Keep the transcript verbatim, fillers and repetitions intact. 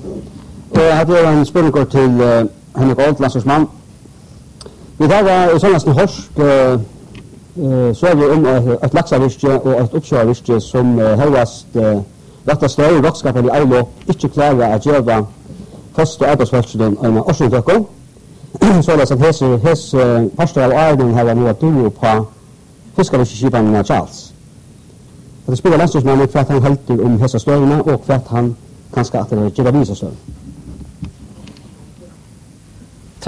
Jeg hadde en spørsmål til uh, Henrik Old, landslagsmann. Vi har i sånnesten horsk uh, uh, så er vi om uh, et laksavirke og et oppkjørevirke som uh, høyest uh, rett og slett rådskapen i avlåp ikke klarer å gjøre fast og arbeidsfelsen en årsindøkker. Så er det at hese, hese parster av Arden har nå at du på fiskevirkeskipene med Charles. Det spiller landslagsmannen for at han helter om hese støvene og for at han kanskje at det gjør vise støvene.